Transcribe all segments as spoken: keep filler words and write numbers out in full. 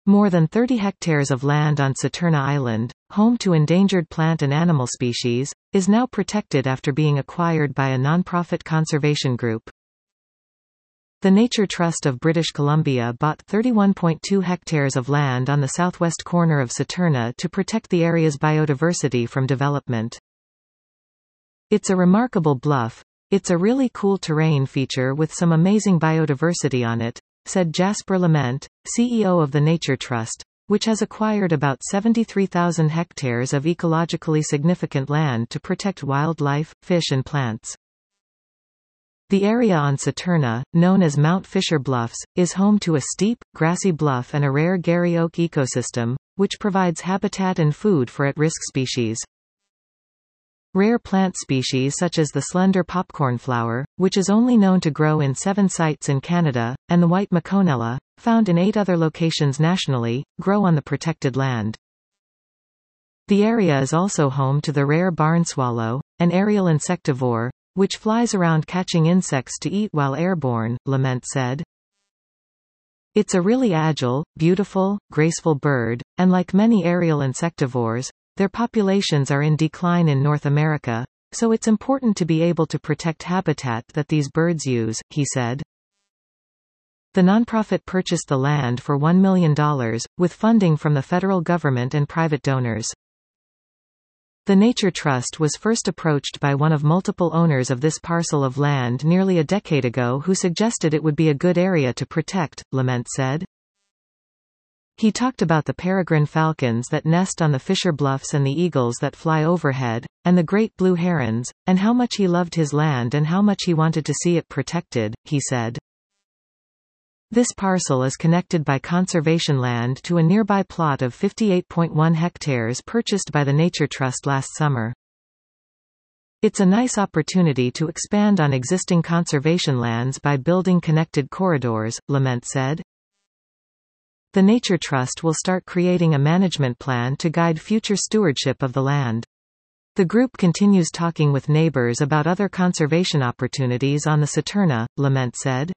More than thirty hectares of land on Saturna Island, home to endangered plant and animal species, is now protected after being acquired by a non-profit conservation group. The Nature Trust of British Columbia bought thirty-one point two hectares of land on the southwest corner of Saturna to protect the area's biodiversity from development. It's a remarkable bluff. It's a really cool terrain feature with some amazing biodiversity on it, said Jasper Lament, C E O of the Nature Trust, which has acquired about seventy-three thousand hectares of ecologically significant land to protect wildlife, fish and plants. The area on Saturna, known as Mount Fisher Bluffs, is home to a steep, grassy bluff and a rare Garry Oak ecosystem, which provides habitat and food for at-risk species. Rare plant species such as the slender popcorn flower, which is only known to grow in seven sites in Canada, and the white Maconella, found in eight other locations nationally, grow on the protected land. The area is also home to the rare barn swallow, an aerial insectivore, which flies around catching insects to eat while airborne, Lament said. It's a really agile, beautiful, graceful bird, and like many aerial insectivores, their populations are in decline in North America, so it's important to be able to protect habitat that these birds use, he said. The nonprofit purchased the land for one million dollars, with funding from the federal government and private donors. The Nature Trust was first approached by one of multiple owners of this parcel of land nearly a decade ago who suggested it would be a good area to protect, Lament said. He talked about the peregrine falcons that nest on the Fisher Bluffs and the eagles that fly overhead, and the great blue herons, and how much he loved his land and how much he wanted to see it protected, he said. This parcel is connected by conservation land to a nearby plot of fifty-eight point one hectares purchased by the Nature Trust last summer. It's a nice opportunity to expand on existing conservation lands by building connected corridors, Lament said. The Nature Trust will start creating a management plan to guide future stewardship of the land. The group continues talking with neighbors about other conservation opportunities on the Saturna, Lament said.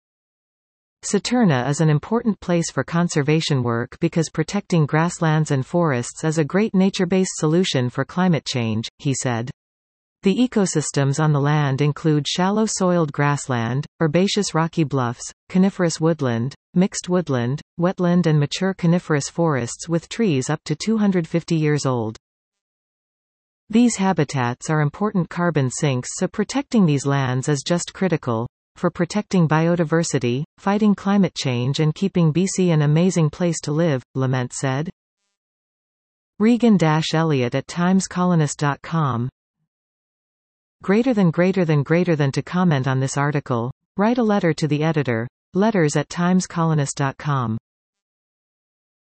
Saturna is an important place for conservation work because protecting grasslands and forests is a great nature-based solution for climate change, he said. The ecosystems on the land include shallow-soiled grassland, herbaceous rocky bluffs, coniferous woodland, mixed woodland, wetland and mature coniferous forests with trees up to two hundred fifty years old. These habitats are important carbon sinks, so protecting these lands is just critical for protecting biodiversity, fighting climate change and keeping B C an amazing place to live, Lament said. Regan-Elliott at times colonist dot com. Greater than greater than greater than to comment on this article, write a letter to the editor, letters at times colonist dot com.